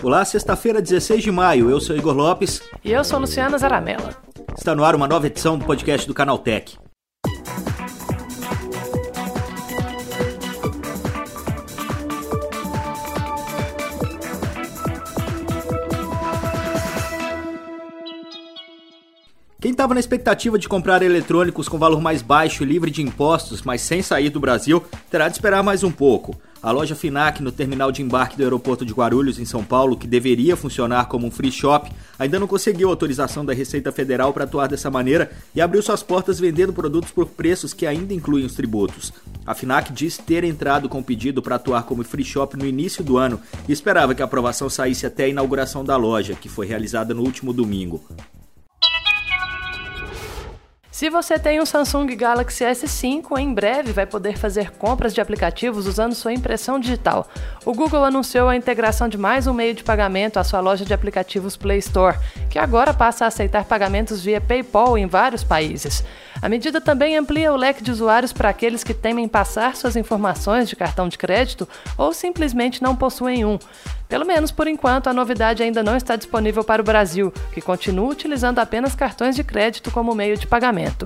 Olá, sexta-feira, 16 de maio, eu sou Igor Lopes. E eu sou Luciana Zaramella. Está no ar uma nova edição do podcast do Canaltech. Quem estava na expectativa de comprar eletrônicos com valor mais baixo e livre de impostos, mas sem sair do Brasil, terá de esperar mais um pouco. A loja Fnac, no terminal de embarque do aeroporto de Guarulhos, em São Paulo, que deveria funcionar como um free shop, ainda não conseguiu autorização da Receita Federal para atuar dessa maneira e abriu suas portas vendendo produtos por preços que ainda incluem os tributos. A Fnac diz ter entrado com pedido para atuar como free shop no início do ano e esperava que a aprovação saísse até a inauguração da loja, que foi realizada no último domingo. Se você tem um Samsung Galaxy S5, em breve vai poder fazer compras de aplicativos usando sua impressão digital. O Google anunciou a integração de mais um meio de pagamento à sua loja de aplicativos Play Store, que agora passa a aceitar pagamentos via PayPal em vários países. A medida também amplia o leque de usuários para aqueles que temem passar suas informações de cartão de crédito ou simplesmente não possuem um. Pelo menos por enquanto, a novidade ainda não está disponível para o Brasil, que continua utilizando apenas cartões de crédito como meio de pagamento.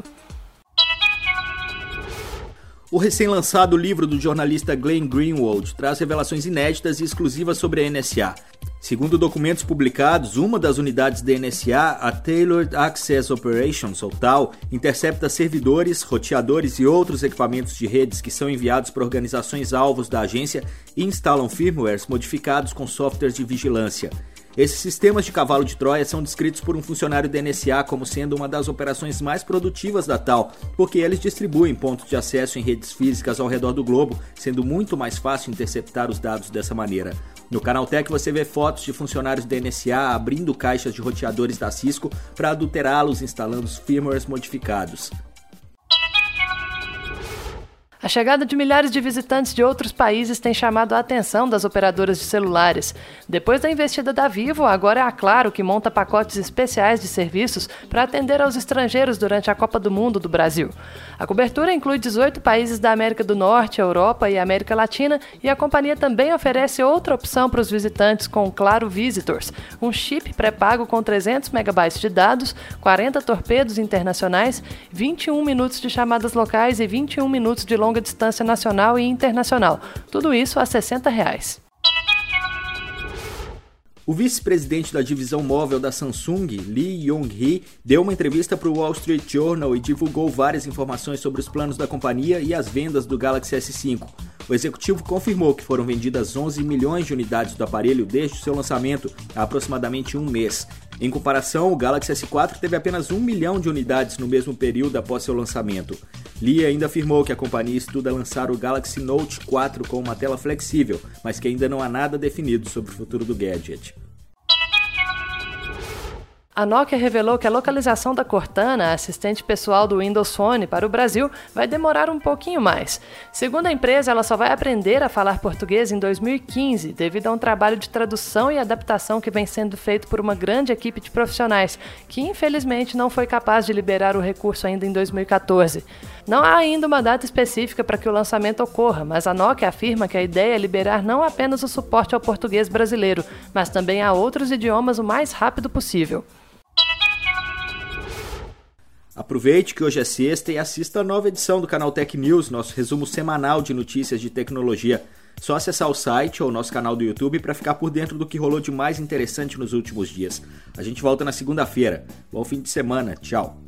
O recém-lançado livro do jornalista Glenn Greenwald traz revelações inéditas e exclusivas sobre a NSA. Segundo documentos publicados, uma das unidades da NSA, a Tailored Access Operations, ou TAO, intercepta servidores, roteadores e outros equipamentos de redes que são enviados para organizações alvos da agência e instalam firmwares modificados com softwares de vigilância. Esses sistemas de cavalo de Troia são descritos por um funcionário da NSA como sendo uma das operações mais produtivas da TAO, porque eles distribuem pontos de acesso em redes físicas ao redor do globo, sendo muito mais fácil interceptar os dados dessa maneira. No Canaltech você vê fotos de funcionários da NSA abrindo caixas de roteadores da Cisco para adulterá-los instalando os firmwares modificados. A chegada de milhares de visitantes de outros países tem chamado a atenção das operadoras de celulares. Depois da investida da Vivo, agora é a Claro que monta pacotes especiais de serviços para atender aos estrangeiros durante a Copa do Mundo do Brasil. A cobertura inclui 18 países da América do Norte, Europa e América Latina, e a companhia também oferece outra opção para os visitantes com o Claro Visitors, um chip pré-pago com 300 megabytes de dados, 40 torpedos internacionais, 21 minutos de chamadas locais e 21 minutos de longa distância nacional e internacional. Tudo isso a R$ 60. O vice-presidente da divisão móvel da Samsung, Lee Yong-hee, deu uma entrevista para o Wall Street Journal e divulgou várias informações sobre os planos da companhia e as vendas do Galaxy S5. O executivo confirmou que foram vendidas 11 milhões de unidades do aparelho desde o seu lançamento, há aproximadamente um mês. Em comparação, o Galaxy S4 teve apenas 1 milhão de unidades no mesmo período após seu lançamento. Lee ainda afirmou que a companhia estuda lançar o Galaxy Note 4 com uma tela flexível, mas que ainda não há nada definido sobre o futuro do gadget. A Nokia revelou que a localização da Cortana, assistente pessoal do Windows Phone, para o Brasil vai demorar um pouquinho mais. Segundo a empresa, ela só vai aprender a falar português em 2015, devido a um trabalho de tradução e adaptação que vem sendo feito por uma grande equipe de profissionais, que infelizmente não foi capaz de liberar o recurso ainda em 2014. Não há ainda uma data específica para que o lançamento ocorra, mas a Nokia afirma que a ideia é liberar não apenas o suporte ao português brasileiro, mas também a outros idiomas o mais rápido possível. Aproveite que hoje é sexta e assista a nova edição do Canaltech News, nosso resumo semanal de notícias de tecnologia. Só acessar o site ou nosso canal do YouTube para ficar por dentro do que rolou de mais interessante nos últimos dias. A gente volta na segunda-feira. Bom fim de semana. Tchau.